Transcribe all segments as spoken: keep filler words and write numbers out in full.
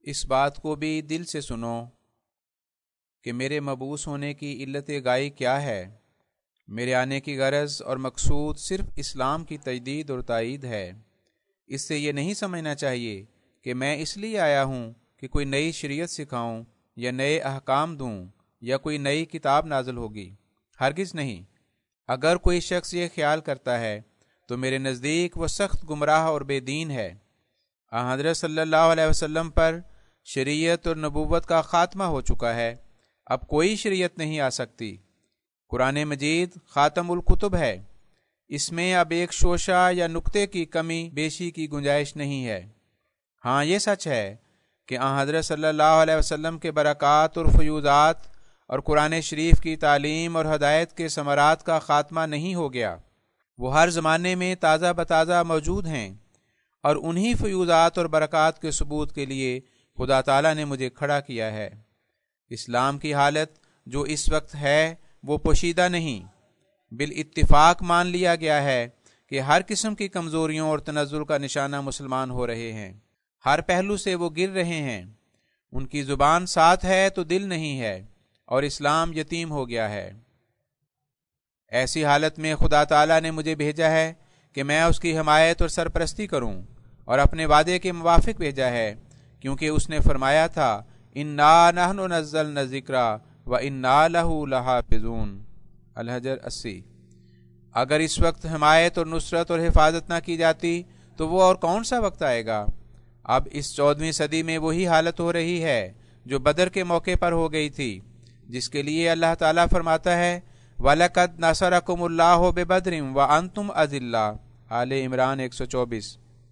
اس بات کو بھی دل سے سنو کہ میرے مبعوث ہونے کی علت غائی کیا ہے۔ میرے آنے کی غرض اور مقصود صرف اسلام کی تجدید اور تائید ہے۔ اس سے یہ نہیں سمجھنا چاہیے کہ میں اس لیے آیا ہوں کہ کوئی نئی شریعت سکھاؤں یا نئے احکام دوں یا کوئی نئی کتاب نازل ہوگی، ہرگز نہیں۔ اگر کوئی شخص یہ خیال کرتا ہے تو میرے نزدیک وہ سخت گمراہ اور بے دین ہے۔ آن حضرت صلی اللہ علیہ وسلم پر شریعت اور نبوت کا خاتمہ ہو چکا ہے، اب کوئی شریعت نہیں آ سکتی۔ قرآن مجید خاتم الکتب ہے، اس میں اب ایک شوشہ یا نقطے کی کمی بیشی کی گنجائش نہیں ہے۔ ہاں یہ سچ ہے کہ آن حضرت صلی اللہ علیہ وسلم کے برکات اور فیوضات اور قرآن شریف کی تعلیم اور ہدایت کے ثمرات کا خاتمہ نہیں ہو گیا، وہ ہر زمانے میں تازہ بتازہ موجود ہیں، اور انہی فیوضات اور برکات کے ثبوت کے لیے خدا تعالیٰ نے مجھے کھڑا کیا ہے۔ اسلام کی حالت جو اس وقت ہے وہ پوشیدہ نہیں، بالاتفاق مان لیا گیا ہے کہ ہر قسم کی کمزوریوں اور تنزل کا نشانہ مسلمان ہو رہے ہیں، ہر پہلو سے وہ گر رہے ہیں۔ ان کی زبان ساتھ ہے تو دل نہیں ہے، اور اسلام یتیم ہو گیا ہے۔ ایسی حالت میں خدا تعالیٰ نے مجھے بھیجا ہے کہ میں اس کی حمایت اور سرپرستی کروں، اور اپنے وعدے کے موافق بھیجا ہے، کیونکہ اس نے فرمایا تھا اِنَّا نَحْنُ نَزَّلْنَا الذِّکْرَ وَإِنَّا لَهُ لَحَافِظُونَ۔ الحجر اسی۔ اگر اس وقت حمایت اور نصرت اور حفاظت نہ کی جاتی تو وہ اور کون سا وقت آئے گا؟ اب اس چودہویں صدی میں وہی حالت ہو رہی ہے جو بدر کے موقع پر ہو گئی تھی، جس کے لیے اللہ تعالیٰ فرماتا ہے وَلَقَدْ نَصَرَكُمُ اللَّهُ بِبَدْرٍ وَأَنْتُمْ أَذِلَّةٌ آل عمران ایک سو چوبیس۔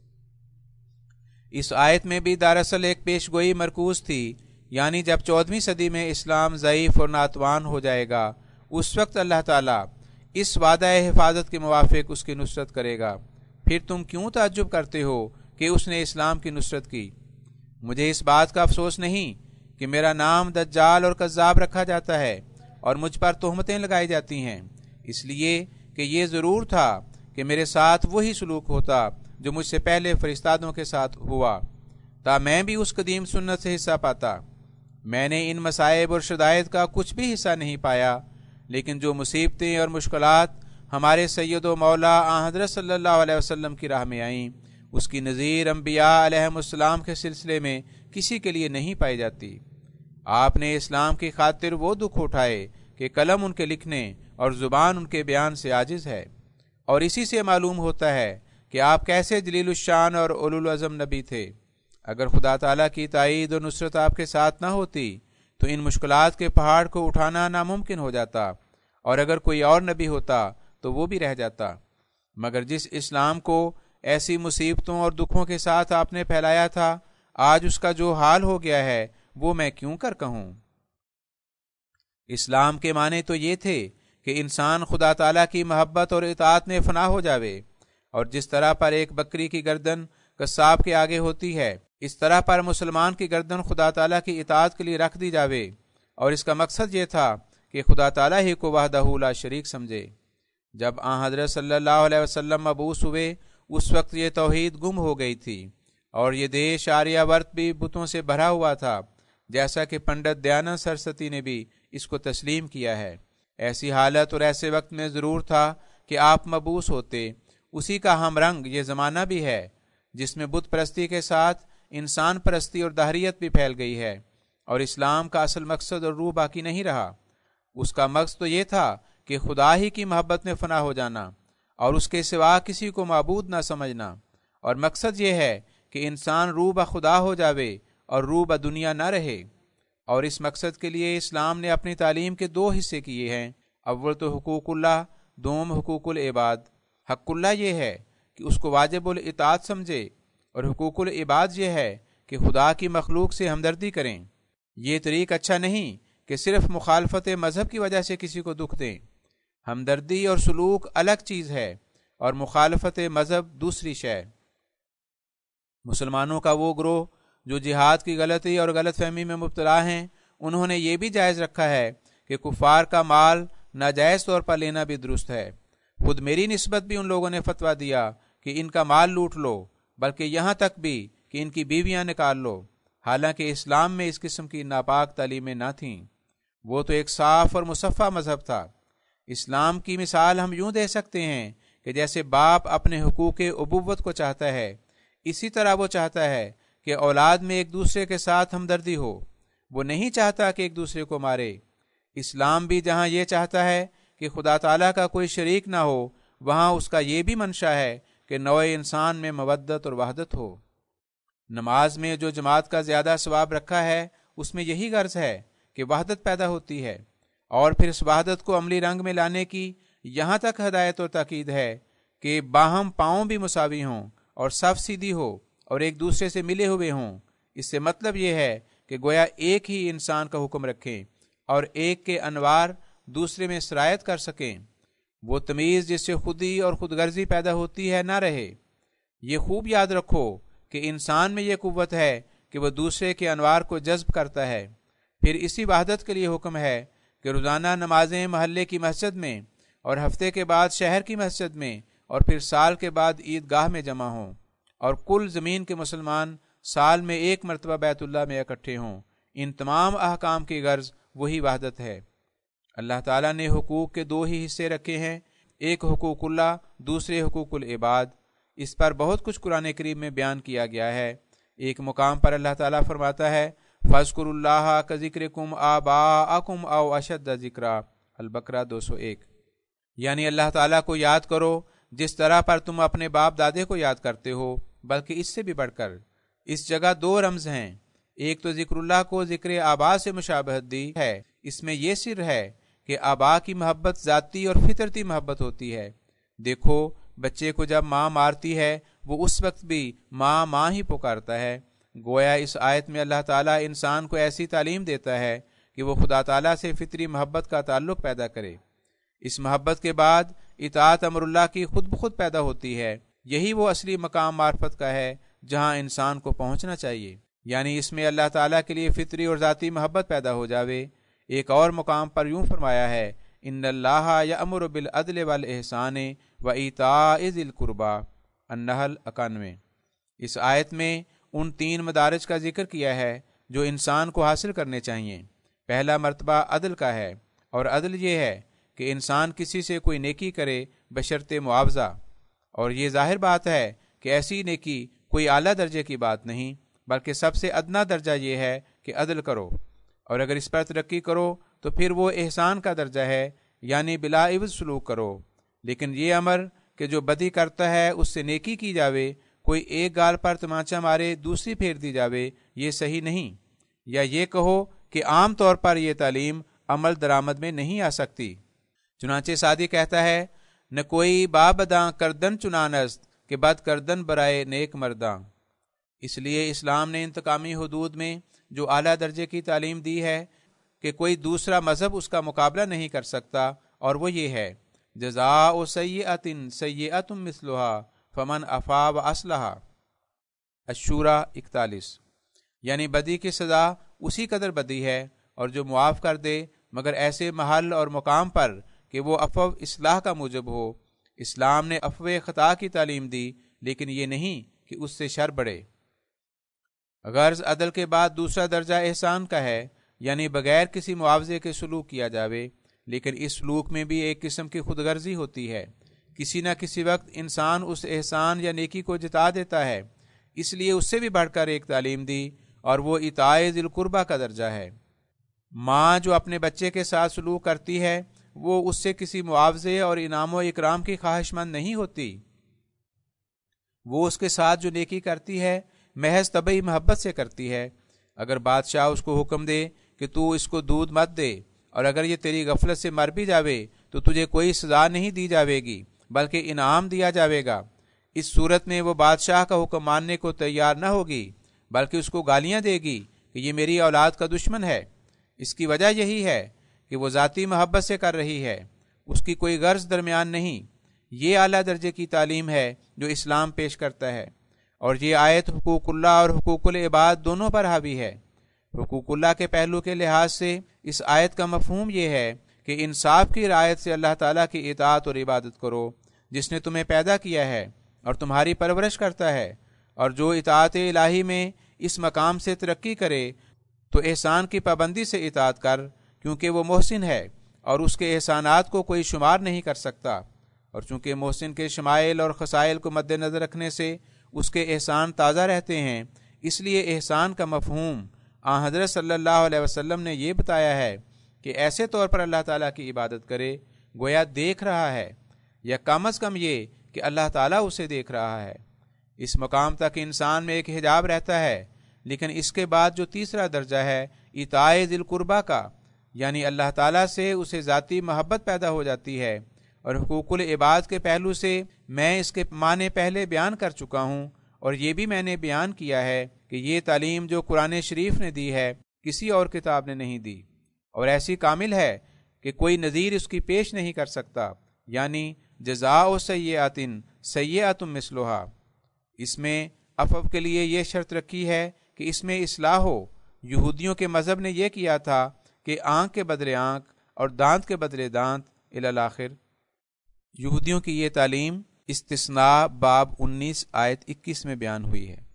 اس آیت میں بھی دراصل ایک پیش گوئی مرکوز تھی، یعنی جب چودہویں صدی میں اسلام ضعیف اور ناتوان ہو جائے گا، اس وقت اللہ تعالیٰ اس وعدہ حفاظت کے موافق اس کی نصرت کرے گا۔ پھر تم کیوں تعجب کرتے ہو کہ اس نے اسلام کی نصرت کی؟ مجھے اس بات کا افسوس نہیں کہ میرا نام دجال اور کذاب رکھا جاتا ہے اور مجھ پر تہمتیں لگائی جاتی ہیں، اس لیے کہ یہ ضرور تھا کہ میرے ساتھ وہی سلوک ہوتا جو مجھ سے پہلے فرستادوں کے ساتھ ہوا، تا میں بھی اس قدیم سنت سے حصہ پاتا۔ میں نے ان مصائب اور شدائد کا کچھ بھی حصہ نہیں پایا، لیکن جو مصیبتیں اور مشکلات ہمارے سید و مولا آن حضرت صلی اللہ علیہ وسلم کی راہ میں آئیں، اس کی نظیر انبیاء علیہم السلام کے سلسلے میں کسی کے لیے نہیں پائی جاتی۔ آپ نے اسلام کی خاطر وہ دکھ اٹھائے کہ قلم ان کے لکھنے اور زبان ان کے بیان سے عاجز ہے، اور اسی سے معلوم ہوتا ہے کہ آپ کیسے جلیل الشان اور اولو العزم نبی تھے۔ اگر خدا تعالیٰ کی تائید اور نصرت آپ کے ساتھ نہ ہوتی تو ان مشکلات کے پہاڑ کو اٹھانا ناممکن ہو جاتا، اور اگر کوئی اور نبی ہوتا تو وہ بھی رہ جاتا۔ مگر جس اسلام کو ایسی مصیبتوں اور دکھوں کے ساتھ آپ نے پھیلایا تھا، آج اس کا جو حال ہو گیا ہے وہ میں کیوں کر کہوں۔ اسلام کے معنی تو یہ تھے کہ انسان خدا تعالیٰ کی محبت اور اطاعت میں فنا ہو جاوے، اور جس طرح پر ایک بکری کی گردن قصاب کے آگے ہوتی ہے، اس طرح پر مسلمان کی گردن خدا تعالیٰ کی اطاعت کے لیے رکھ دی جاوے، اور اس کا مقصد یہ تھا کہ خدا تعالیٰ ہی کو وحدہ لا شریک سمجھے۔ جب آن حضرت صلی اللہ علیہ وسلم مبعوث ہوئے، اس وقت یہ توحید گم ہو گئی تھی، اور یہ دیش آریہ ورت بھی بتوں سے بھرا ہوا تھا، جیسا کہ پنڈت دیانند سرسوتی نے بھی اس کو تسلیم کیا ہے۔ ایسی حالت اور ایسے وقت میں ضرور تھا کہ آپ مبعوث ہوتے۔ اسی کا ہم رنگ یہ زمانہ بھی ہے جس میں بت پرستی کے ساتھ انسان پرستی اور دہریت بھی پھیل گئی ہے، اور اسلام کا اصل مقصد اور روح باقی نہیں رہا۔ اس کا مقصد تو یہ تھا کہ خدا ہی کی محبت میں فنا ہو جانا، اور اس کے سوا کسی کو معبود نہ سمجھنا، اور مقصد یہ ہے کہ انسان روح بخدا ہو جاوے اور روح بدنیا نہ رہے۔ اور اس مقصد کے لیے اسلام نے اپنی تعلیم کے دو حصے کیے ہیں، اول تو حقوق اللہ، دوم حقوق العباد۔ حق اللہ یہ ہے کہ اس کو واجب الاطاعت سمجھے، اور حقوق العباد یہ ہے کہ خدا کی مخلوق سے ہمدردی کریں۔ یہ طریق اچھا نہیں کہ صرف مخالفت مذہب کی وجہ سے کسی کو دکھ دیں۔ ہمدردی اور سلوک الگ چیز ہے، اور مخالفت مذہب دوسری شے۔ مسلمانوں کا وہ گروہ جو جہاد کی غلطی اور غلط فہمی میں مبتلا ہیں، انہوں نے یہ بھی جائز رکھا ہے کہ کفار کا مال ناجائز طور پر لینا بھی درست ہے۔ خود میری نسبت بھی ان لوگوں نے فتویٰ دیا کہ ان کا مال لوٹ لو، بلکہ یہاں تک بھی کہ ان کی بیویاں نکال لو، حالانکہ اسلام میں اس قسم کی ناپاک تعلیمیں نہ تھیں، وہ تو ایک صاف اور مصفہ مذہب تھا۔ اسلام کی مثال ہم یوں دے سکتے ہیں کہ جیسے باپ اپنے حقوق ابوت کو چاہتا ہے، اسی طرح وہ چاہتا ہے کہ اولاد میں ایک دوسرے کے ساتھ ہمدردی ہو، وہ نہیں چاہتا کہ ایک دوسرے کو مارے۔ اسلام بھی جہاں یہ چاہتا ہے کہ خدا تعالیٰ کا کوئی شریک نہ ہو، وہاں اس کا یہ بھی منشا ہے کہ نوع انسان میں مودت اور وحدت ہو۔ نماز میں جو جماعت کا زیادہ ثواب رکھا ہے، اس میں یہی غرض ہے کہ وحدت پیدا ہوتی ہے، اور پھر اس وحدت کو عملی رنگ میں لانے کی یہاں تک ہدایت اور تاکید ہے کہ باہم پاؤں بھی مساوی ہوں اور صف سیدھی ہو اور ایک دوسرے سے ملے ہوئے ہوں۔ اس سے مطلب یہ ہے کہ گویا ایک ہی انسان کا حکم رکھیں اور ایک کے انوار دوسرے میں سرایت کر سکیں۔ وہ تمیز جس سے خودی اور خود غرضی پیدا ہوتی ہے نہ رہے۔ یہ خوب یاد رکھو کہ انسان میں یہ قوت ہے کہ وہ دوسرے کے انوار کو جذب کرتا ہے۔ پھر اسی وحدت کے لیے حکم ہے کہ روزانہ نمازیں محلے کی مسجد میں اور ہفتے کے بعد شہر کی مسجد میں اور پھر سال کے بعد عید گاہ میں جمع ہوں، اور کل زمین کے مسلمان سال میں ایک مرتبہ بیت اللہ میں اکٹھے ہوں۔ ان تمام احکام کی غرض وہی وحدت ہے۔ اللہ تعالیٰ نے حقوق کے دو ہی حصے رکھے ہیں، ایک حقوق اللہ، دوسرے حقوق العباد۔ اس پر بہت کچھ قرآن کریم میں بیان کیا گیا ہے۔ ایک مقام پر اللہ تعالیٰ فرماتا ہے فَاذْكُرُوا اللَّهَ كَذِكْرِكُمْ آبَاءَكُمْ أَوْ أَشَدَّ ذِكْرًا، البقرہ دو سو ایک۔ یعنی اللہ تعالیٰ کو یاد کرو جس طرح پر تم اپنے باپ دادے کو یاد کرتے ہو، بلکہ اس سے بھی بڑھ کر۔ اس جگہ دو رمز ہیں، ایک تو ذکر اللہ کو ذکر آبا سے مشابہت دی ہے۔ اس میں یہ سر ہے کہ آبا کی محبت ذاتی اور فطرتی محبت ہوتی ہے۔ دیکھو بچے کو جب ماں مارتی ہے وہ اس وقت بھی ماں ماں ہی پکارتا ہے۔ گویا اس آیت میں اللہ تعالیٰ انسان کو ایسی تعلیم دیتا ہے کہ وہ خدا تعالیٰ سے فطری محبت کا تعلق پیدا کرے۔ اس محبت کے بعد اطاعت امر اللہ کی خود بخود پیدا ہوتی ہے۔ یہی وہ اصلی مقام معرفت کا ہے جہاں انسان کو پہنچنا چاہیے، یعنی اس میں اللہ تعالیٰ کے لیے فطری اور ذاتی محبت پیدا ہو جاوے۔ ایک اور مقام پر یوں فرمایا ہے ان اللہ یأمر بالعدل والاحسان وایتاء ذی القربی، النحل اکانوے۔ اس آیت میں ان تین مدارج کا ذکر کیا ہے جو انسان کو حاصل کرنے چاہیے۔ پہلا مرتبہ عدل کا ہے، اور عدل یہ ہے کہ انسان کسی سے کوئی نیکی کرے بشرط معاوضہ، اور یہ ظاہر بات ہے کہ ایسی نیکی کوئی اعلیٰ درجے کی بات نہیں، بلکہ سب سے ادنا درجہ یہ ہے کہ عدل کرو، اور اگر اس پر ترقی کرو تو پھر وہ احسان کا درجہ ہے، یعنی بلا عوض سلوک کرو۔ لیکن یہ امر کہ جو بدی کرتا ہے اس سے نیکی کی جاوے، کوئی ایک گال پر تمانچہ مارے دوسری پھیر دی جاوے، یہ صحیح نہیں۔ یا یہ کہو کہ عام طور پر یہ تعلیم عمل درآمد میں نہیں آ سکتی۔ چنانچہ سعدی کہتا ہے نہ کوئی بابداں کردن چنانست کہ بد کردن برائے نیک مرداں۔ اس لیے اسلام نے انتقامی حدود میں جو اعلیٰ درجے کی تعلیم دی ہے کہ کوئی دوسرا مذہب اس کا مقابلہ نہیں کر سکتا، اور وہ یہ ہے جزاء سیئۃ سیئۃ مثلھا فمن عفا واصلح، الشورى اکتالیس۔ یعنی بدی کی سزا اسی قدر بدی ہے، اور جو معاف کر دے مگر ایسے محل اور مقام پر کہ وہ عفو اصلاح کا موجب ہو۔ اسلام نے عفو خطا کی تعلیم دی، لیکن یہ نہیں کہ اس سے شر بڑھے۔ غرض عدل کے بعد دوسرا درجہ احسان کا ہے، یعنی بغیر کسی معاوضے کے سلوک کیا جاوے، لیکن اس سلوک میں بھی ایک قسم کی خود غرضی ہوتی ہے۔ کسی نہ کسی وقت انسان اس احسان یا نیکی کو جتا دیتا ہے، اس لیے اس سے بھی بڑھ کر ایک تعلیم دی، اور وہ اطاع ذی القربی کا درجہ ہے۔ ماں جو اپنے بچے کے ساتھ سلوک کرتی ہے وہ اس سے کسی معاوضے اور انعام و اکرام کی خواہش مند نہیں ہوتی، وہ اس کے ساتھ جو نیکی کرتی ہے محض طبعی محبت سے کرتی ہے۔ اگر بادشاہ اس کو حکم دے کہ تو اس کو دودھ مت دے، اور اگر یہ تیری غفلت سے مر بھی جاوے تو تجھے کوئی سزا نہیں دی جاوے گی بلکہ انعام دیا جاوے گا، اس صورت میں وہ بادشاہ کا حکم ماننے کو تیار نہ ہوگی بلکہ اس کو گالیاں دے گی کہ یہ میری اولاد کا دشمن ہے۔ اس کی وجہ یہی ہے کہ وہ ذاتی محبت سے کر رہی ہے، اس کی کوئی غرض درمیان نہیں۔ یہ اعلیٰ درجے کی تعلیم ہے جو اسلام پیش کرتا ہے، اور یہ آیت حقوق اللہ اور حقوق العباد دونوں پر حاوی ہے۔ حقوق اللہ کے پہلو کے لحاظ سے اس آیت کا مفہوم یہ ہے کہ انصاف کی رعایت سے اللہ تعالیٰ کی اطاعت اور عبادت کرو، جس نے تمہیں پیدا کیا ہے اور تمہاری پرورش کرتا ہے، اور جو اطاعت الہی میں اس مقام سے ترقی کرے تو احسان کی پابندی سے اطاعت کر، کیونکہ وہ محسن ہے اور اس کے احسانات کو کوئی شمار نہیں کر سکتا، اور چونکہ محسن کے شمائل اور خصائل کو مد نظر رکھنے سے اس کے احسان تازہ رہتے ہیں، اس لیے احسان کا مفہوم آن حضرت صلی اللہ علیہ وسلم نے یہ بتایا ہے کہ ایسے طور پر اللہ تعالیٰ کی عبادت کرے گویا دیکھ رہا ہے، یا کم از کم یہ کہ اللہ تعالیٰ اسے دیکھ رہا ہے۔ اس مقام تک انسان میں ایک حجاب رہتا ہے، لیکن اس کے بعد جو تیسرا درجہ ہے اطاع ذی القربیٰ کا، یعنی اللہ تعالیٰ سے اسے ذاتی محبت پیدا ہو جاتی ہے، اور حقوق العباد کے پہلو سے میں اس کے معنی پہلے بیان کر چکا ہوں، اور یہ بھی میں نے بیان کیا ہے کہ یہ تعلیم جو قرآن شریف نے دی ہے کسی اور کتاب نے نہیں دی، اور ایسی کامل ہے کہ کوئی نظیر اس کی پیش نہیں کر سکتا، یعنی جزاء سیئۃ سیئۃ مثلھا۔ اس میں عفو کے لیے یہ شرط رکھی ہے کہ اس میں اصلاح ہو۔ یہودیوں کے مذہب نے یہ کیا تھا کہ آنکھ کے بدلے آنکھ اور دانت کے بدلے دانت الی الآخر۔ یہودیوں کی یہ تعلیم استثناء باب انیس آیت اکیس میں بیان ہوئی ہے۔